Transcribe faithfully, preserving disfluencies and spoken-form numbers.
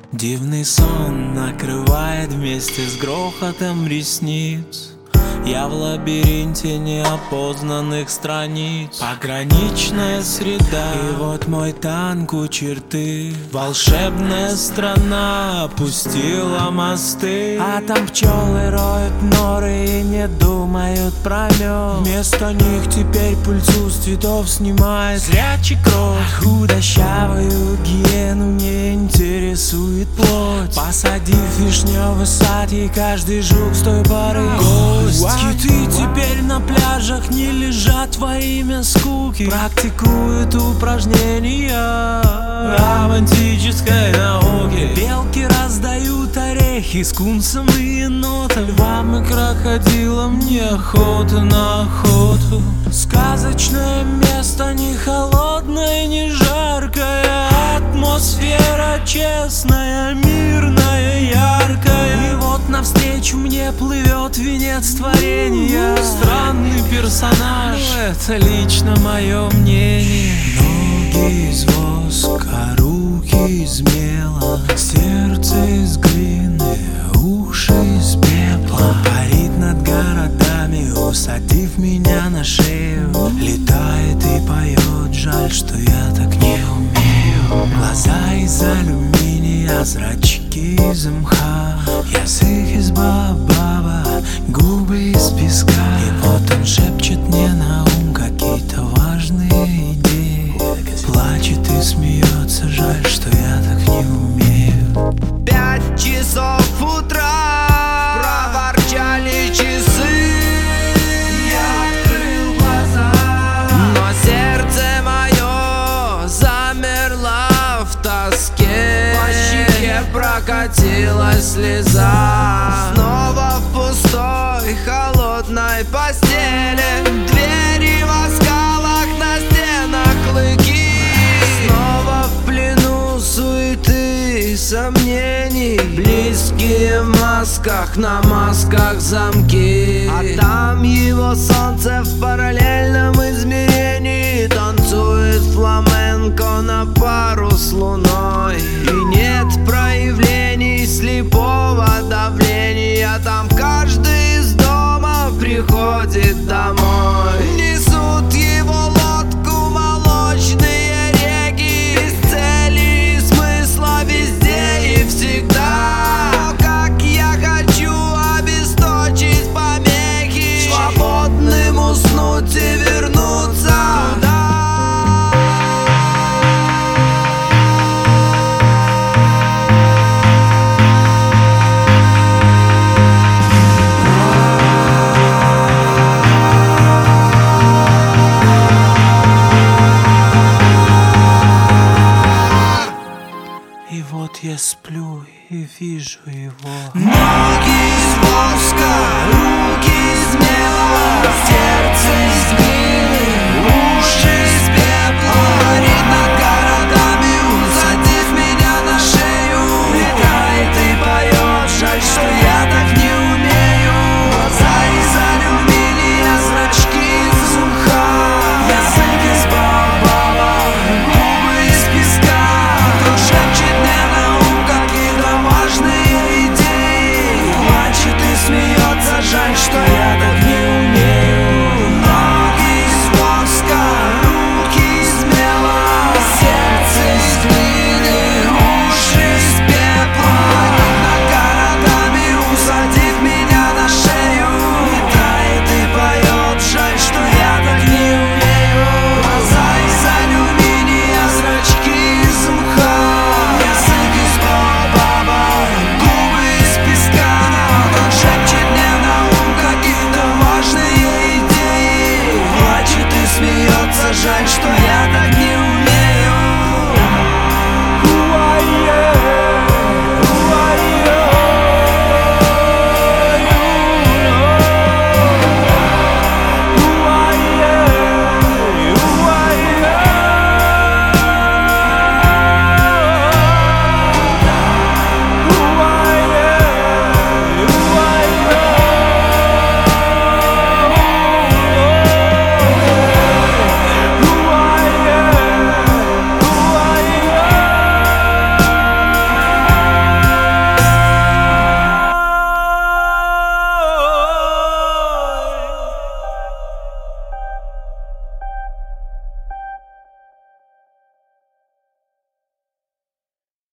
Дивный сон накрывает вместе с грохотом ресниц. Я в лабиринте неопознанных страниц. Пограничная среда, и вот мой танк у черты. Волшебная страна опустила мосты, а там пчелы роют норы и не думают про мед. Вместо них теперь пыльцу с цветов снимает зрячий крот. Худощавую гиену не интересует плоть. Посадив вишневый сад, и каждый жук с той поры гость. Киты теперь на пляжах не лежат во имя скуки, практикуют упражнения романтической науки. Белки раздают орехи скунсам и енотам, львам и крокодилам неохота на охоту. Сказочное место, не холодное, не жаркое, атмосфера честная, мирная, яркая. И вот навстречу мне плывет венец творения. Странный персонаж, это лично мое мнение. Ноги из воска, руки из мела, сердце из глины, уши из пепла. Парит над городами, усадив меня на шею. Летает и поет, жаль, что я так не умею. Глаза из алюминия, зрачки из мха, язык из баобаба, губы из песка. И вот он шепчет мне на ум какие-то важные идеи. Плачет и смеется, жаль, что я так не умею. Пять часов утра, проворчали часы. Я открыл глаза, но сердце мое замерло в тоске. По щеке прокатилась слеза. Снова в пустой холодной постели, двери в скалах, на стенах клыки. Снова в плену суеты и сомнений, близкие в масках, на масках замки. А там его солнце в параллельном измерении танцует фламенко на пару с луной. И нет проявлений слепого давления, там каждый из дома приходит домой. Несут его лодку молочные реки, без цели и смысла везде и всегда. Но как я хочу обесточить помехи, свободным уснуть и вернуться туда. И вот я сплю и вижу его. Ноги из воска, руки из мела, сердце из глины, уши из